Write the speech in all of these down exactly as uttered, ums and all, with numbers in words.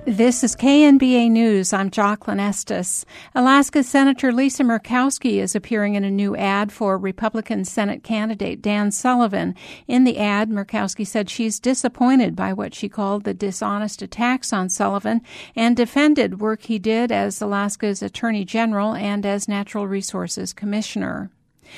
This is K N B A News. I'm Jocelyn Estes. Alaska Senator Lisa Murkowski is appearing in a new ad for Republican Senate candidate Dan Sullivan. In the ad, Murkowski said she's disappointed by what she called the dishonest attacks on Sullivan and defended work he did as Alaska's Attorney General and as Natural Resources Commissioner.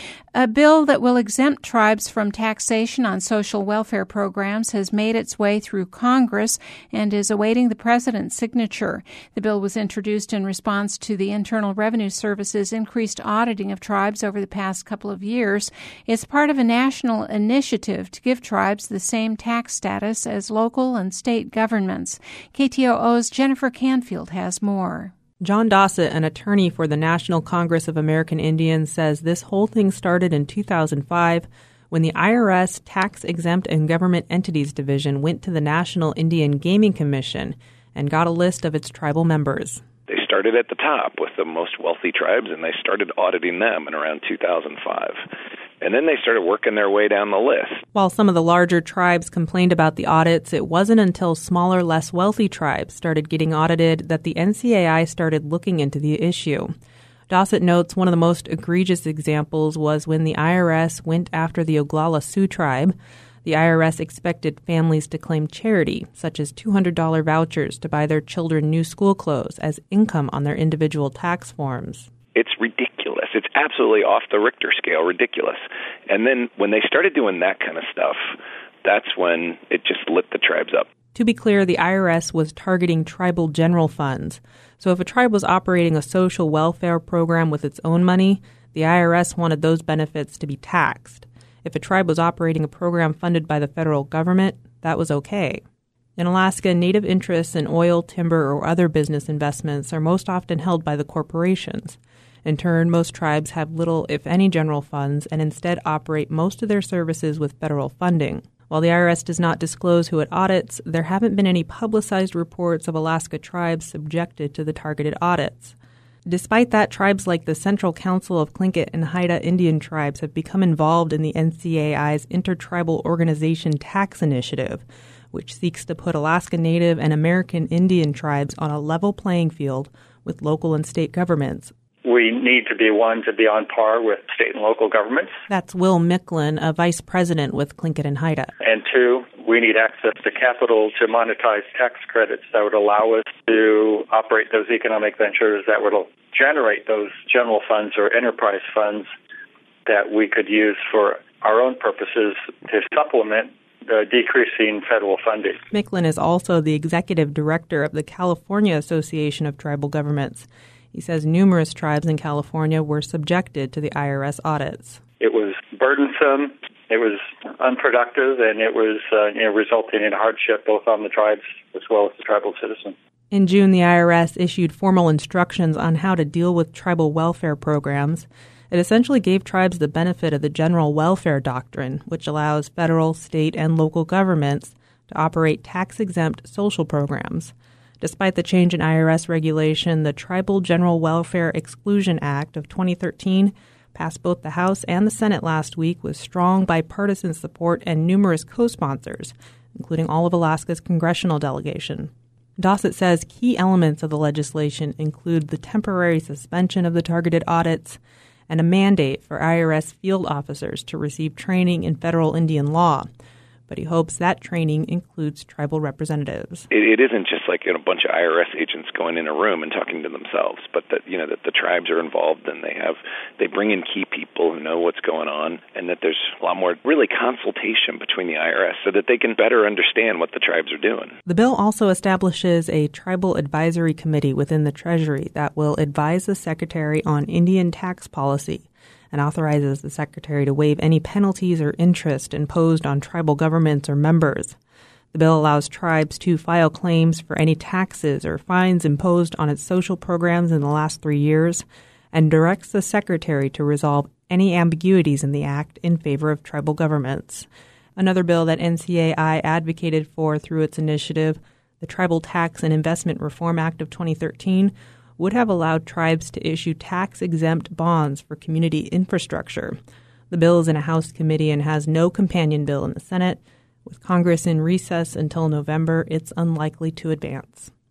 A bill that will exempt tribes from taxation on social welfare programs has made its way through Congress and is awaiting the president's signature. The bill was introduced in response to the Internal Revenue Service's increased auditing of tribes over the past couple of years. It's part of a national initiative to give tribes the same tax status as local and state governments. K T O O's Jennifer Canfield has more. John Dossett, an attorney for the National Congress of American Indians, says this whole thing started in two thousand five when the I R S Tax-Exempt and Government Entities Division went to the National Indian Gaming Commission and got a list of its tribal members. They started at the top with the most wealthy tribes, and they started auditing them in around two thousand five. And then they started working their way down the list. While some of the larger tribes complained about the audits, it wasn't until smaller, less wealthy tribes started getting audited that the N C A I started looking into the issue. Dossett notes one of the most egregious examples was when the I R S went after the Oglala Sioux tribe. The I R S expected families to claim charity, such as two hundred dollars vouchers to buy their children new school clothes, as income on their individual tax forms. It's ridiculous. It's absolutely off the Richter scale, ridiculous. And then when they started doing that kind of stuff, that's when it just lit the tribes up. To be clear, the I R S was targeting tribal general funds. So if a tribe was operating a social welfare program with its own money, the I R S wanted those benefits to be taxed. If a tribe was operating a program funded by the federal government, that was okay. In Alaska, native interests in oil, timber, or other business investments are most often held by the corporations. In turn, most tribes have little, if any, general funds and instead operate most of their services with federal funding. While the I R S does not disclose who it audits, there haven't been any publicized reports of Alaska tribes subjected to the targeted audits. Despite that, tribes like the Central Council of Tlingit and Haida Indian tribes have become involved in the N C A I's Intertribal Organization Tax Initiative, which seeks to put Alaska Native and American Indian tribes on a level playing field with local and state governments. We need to be, one, to be on par with state and local governments. That's Will Micklin, a vice president with Tlingit and Haida. And two, we need access to capital to monetize tax credits that would allow us to operate those economic ventures that would generate those general funds or enterprise funds that we could use for our own purposes to supplement the decreasing federal funding. Micklin is also the executive director of the California Association of Tribal Governments. He says numerous tribes in California were subjected to the I R S audits. It was burdensome, it was unproductive, and it was uh, you know, resulting in hardship both on the tribes as well as the tribal citizens. In June, the I R S issued formal instructions on how to deal with tribal welfare programs. It essentially gave tribes the benefit of the general welfare doctrine, which allows federal, state, and local governments to operate tax-exempt social programs. Despite the change in I R S regulation, the Tribal General Welfare Exclusion Act of twenty thirteen passed both the House and the Senate last week with strong bipartisan support and numerous co-sponsors, including all of Alaska's congressional delegation. Dossett says key elements of the legislation include the temporary suspension of the targeted audits and a mandate for I R S field officers to receive training in federal Indian law. But he hopes that training includes tribal representatives. It, it isn't just like you know, a bunch of I R S agents going in a room and talking to themselves, but that you know that the tribes are involved and they have they bring in key people who know what's going on, and that there's a lot more really consultation between the I R S so that they can better understand what the tribes are doing. The bill also establishes a tribal advisory committee within the Treasury that will advise the Secretary on Indian tax policy, and authorizes the Secretary to waive any penalties or interest imposed on tribal governments or members. The bill allows tribes to file claims for any taxes or fines imposed on its social programs in the last three years and directs the Secretary to resolve any ambiguities in the Act in favor of tribal governments. Another bill that N C A I advocated for through its initiative, the Tribal Tax and Investment Reform Act of twenty thirteen, would have allowed tribes to issue tax-exempt bonds for community infrastructure. The bill is in a House committee and has no companion bill in the Senate. With Congress in recess until November, it's unlikely to advance.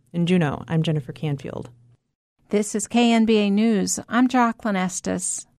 In Juneau, I'm Jennifer Canfield. This is K N B A News. I'm Jocelyn Estes.